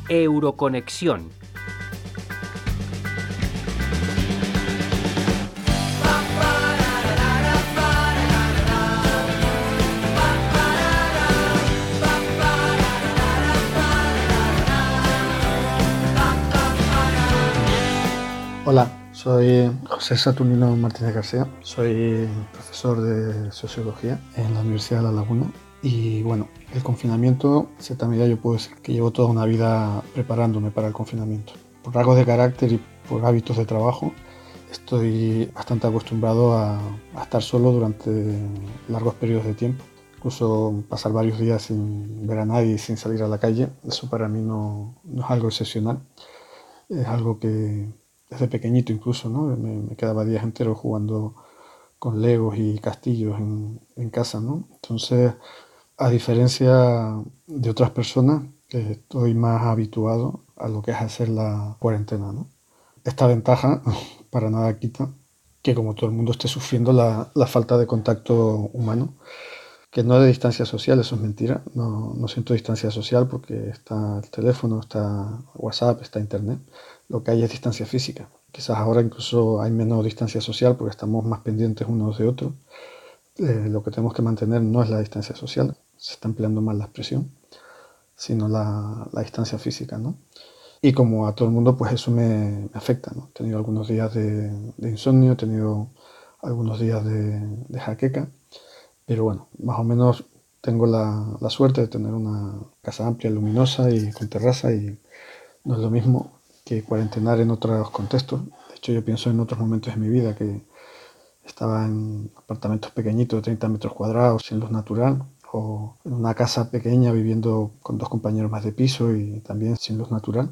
Euroconexión. Hola, soy José Saturnino Martínez García, soy profesor de Sociología en la Universidad de La Laguna y bueno, el confinamiento, en cierta medida yo puedo decir que llevo toda una vida preparándome para el confinamiento. Por rasgos de carácter y por hábitos de trabajo, estoy bastante acostumbrado a estar solo durante largos periodos de tiempo. Incluso pasar varios días sin ver a nadie y sin salir a la calle, eso para mí no es algo excepcional, es algo que desde pequeñito incluso, ¿no? Me quedaba días enteros jugando con legos y castillos en casa, ¿no? Entonces, a diferencia de otras personas, estoy más habituado a lo que es hacer la cuarentena, ¿no? Esta ventaja para nada quita que como todo el mundo esté sufriendo la falta de contacto humano, que no de distancia social, eso es mentira, no siento distancia social porque está el teléfono, está WhatsApp, está Internet, lo que hay es distancia física. Quizás ahora incluso hay menos distancia social porque estamos más pendientes unos de otros. Lo que tenemos que mantener no es la distancia social, se está empleando mal la expresión, sino la distancia física, ¿no? Y como a todo el mundo, pues eso me afecta, ¿no? He tenido algunos días de insomnio, he tenido algunos días de jaqueca, pero bueno, más o menos tengo la suerte de tener una casa amplia, luminosa y con terraza y no es lo mismo que cuarentenar en otros contextos. De hecho, yo pienso en otros momentos de mi vida que estaba en apartamentos pequeñitos de 30 metros cuadrados, sin luz natural, o en una casa pequeña viviendo con dos compañeros más de piso y también sin luz natural.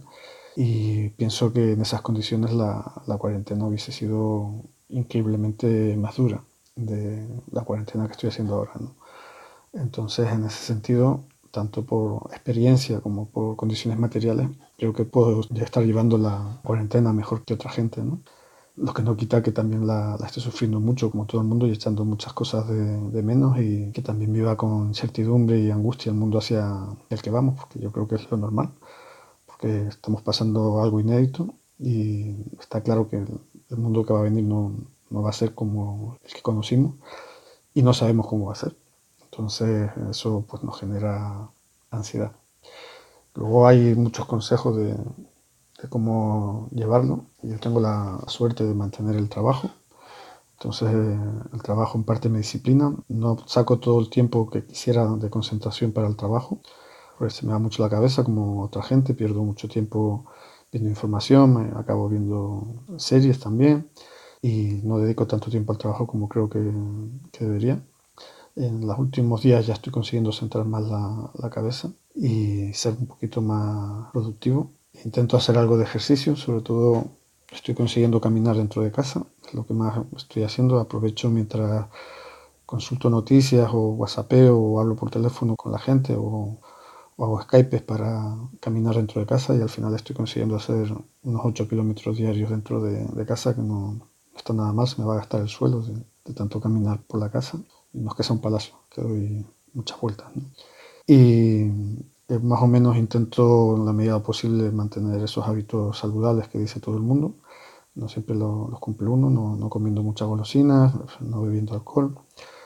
Y pienso que en esas condiciones la cuarentena hubiese sido increíblemente más dura de la cuarentena que estoy haciendo ahora, ¿no? Entonces, en ese sentido, tanto por experiencia como por condiciones materiales, creo que puedo ya estar llevando la cuarentena mejor que otra gente, ¿no? Lo que no quita que también la esté sufriendo mucho, como todo el mundo, y echando muchas cosas de menos y que también viva con incertidumbre y angustia el mundo hacia el que vamos, porque yo creo que es lo normal, porque estamos pasando algo inédito y está claro que el mundo que va a venir no va a ser como el que conocimos y no sabemos cómo va a ser. Entonces eso pues nos genera ansiedad. Luego hay muchos consejos de cómo llevarlo. Yo tengo la suerte de mantener el trabajo. Entonces el trabajo en parte me disciplina. No saco todo el tiempo que quisiera de concentración para el trabajo, porque se me va mucho la cabeza como otra gente. Pierdo mucho tiempo viendo información, me acabo viendo series también y no dedico tanto tiempo al trabajo como creo que debería. En los últimos días ya estoy consiguiendo centrar más la cabeza y ser un poquito más productivo. Intento hacer algo de ejercicio, sobre todo estoy consiguiendo caminar dentro de casa, es lo que más estoy haciendo. Aprovecho mientras consulto noticias o whatsappeo o hablo por teléfono con la gente o hago Skype para caminar dentro de casa y al final estoy consiguiendo hacer unos 8 kilómetros diarios dentro de casa, que no está nada mal, se me va a gastar el suelo de tanto caminar por la casa. Y no es que sea un palacio, que doy muchas vueltas, ¿no? Y más o menos intento en la medida posible mantener esos hábitos saludables que dice todo el mundo. No siempre los cumple uno, no comiendo muchas golosinas, no bebiendo alcohol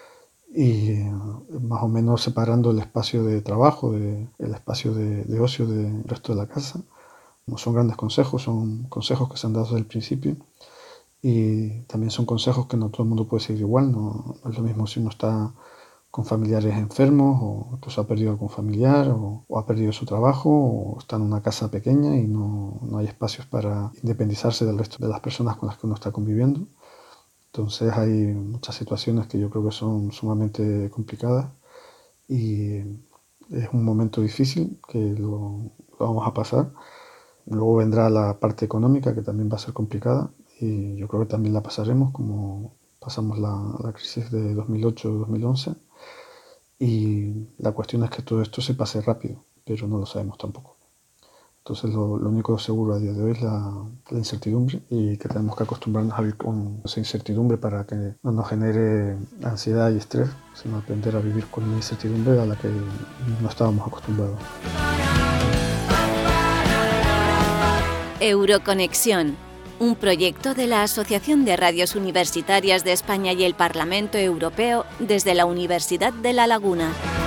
y más o menos separando el espacio de trabajo, el espacio de ocio del resto de la casa. No son grandes consejos, son consejos que se han dado desde el principio y también son consejos que no todo el mundo puede seguir igual. No es lo mismo si uno está con familiares enfermos o incluso ha perdido algún familiar o ha perdido su trabajo o está en una casa pequeña y no hay espacios para independizarse del resto de las personas con las que uno está conviviendo. Entonces hay muchas situaciones que yo creo que son sumamente complicadas y es un momento difícil que lo vamos a pasar. Luego vendrá la parte económica que también va a ser complicada y yo creo que también la pasaremos como pasamos la crisis de 2008-2011 y la cuestión es que todo esto se pase rápido, pero no lo sabemos tampoco. Entonces lo único seguro a día de hoy es la incertidumbre y que tenemos que acostumbrarnos a vivir con esa incertidumbre para que no nos genere ansiedad y estrés, sino aprender a vivir con una incertidumbre a la que no estábamos acostumbrados. Euroconexión, un proyecto de la Asociación de Radios Universitarias de España y el Parlamento Europeo desde la Universidad de La Laguna.